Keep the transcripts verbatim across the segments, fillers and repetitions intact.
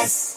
S.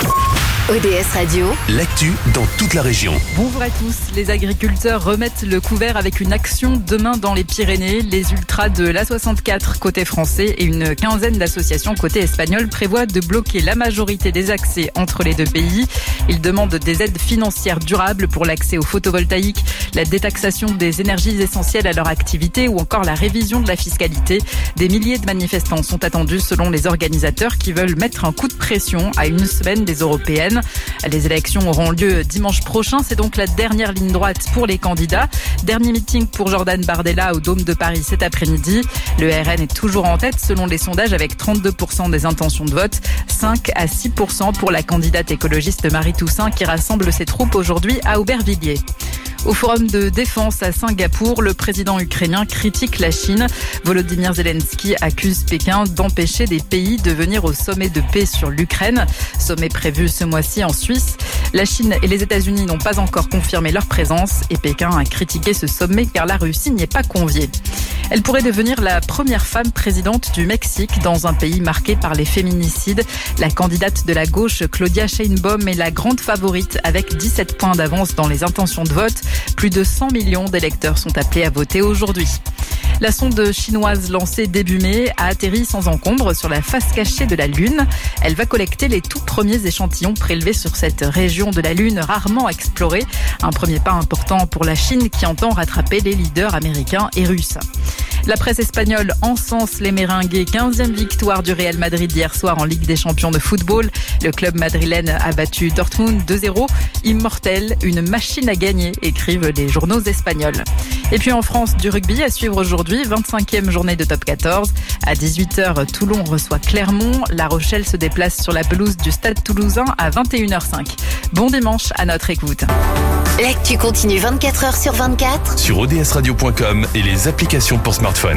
O D S Radio, l'actu dans toute la région. Bonjour à tous. Les agriculteurs remettent le couvert avec une action demain dans les Pyrénées. Les ultras de l'A soixante-quatre côté français et une quinzaine d'associations côté espagnol prévoient de bloquer la majorité des accès entre les deux pays. Ils demandent des aides financières durables pour l'accès au photovoltaïque, la détaxation des énergies essentielles à leur activité ou encore la révision de la fiscalité. Des milliers de manifestants sont attendus selon les organisateurs qui veulent mettre un coup de pression à une semaine des européennes. Les élections auront lieu dimanche prochain. C'est donc la dernière ligne droite pour les candidats. Dernier meeting pour Jordan Bardella au Dôme de Paris cet après-midi. Le R N est toujours en tête selon les sondages avec trente-deux pour cent des intentions de vote, cinq à six pour cent pour la candidate écologiste Marie Toussaint qui rassemble ses troupes aujourd'hui à Aubervilliers. Au forum de défense à Singapour, le président ukrainien critique la Chine. Volodymyr Zelensky accuse Pékin d'empêcher des pays de venir au sommet de paix sur l'Ukraine. Sommet prévu ce mois-ci en Suisse. La Chine et les États-Unis n'ont pas encore confirmé leur présence et Pékin a critiqué ce sommet car la Russie n'y est pas conviée. Elle pourrait devenir la première femme présidente du Mexique dans un pays marqué par les féminicides. La candidate de la gauche, Claudia Sheinbaum, est la grande favorite avec dix-sept points d'avance dans les intentions de vote. Plus de cent millions d'électeurs sont appelés à voter aujourd'hui. La sonde chinoise lancée début mai a atterri sans encombre sur la face cachée de la Lune. Elle va collecter les tout premiers échantillons prélevés sur cette région de la Lune rarement explorée. Un premier pas important pour la Chine qui entend rattraper les leaders américains et russes. La presse espagnole encense les Merengues. quinzième victoire du Real Madrid hier soir en Ligue des Champions de football. Le club madrilène a battu Dortmund deux zéro. Immortel, une machine à gagner, écrivent les journaux espagnols. Et puis en France, du rugby à suivre aujourd'hui, vingt-cinquième journée de top quatorze. À dix-huit heures, Toulon reçoit Clermont. La Rochelle se déplace sur la pelouse du Stade Toulousain à vingt et une heures cinq. Bon dimanche à notre écoute. L'actu continue vingt-quatre heures sur vingt-quatre Sur O D S radio point com et les applications pour smartphone.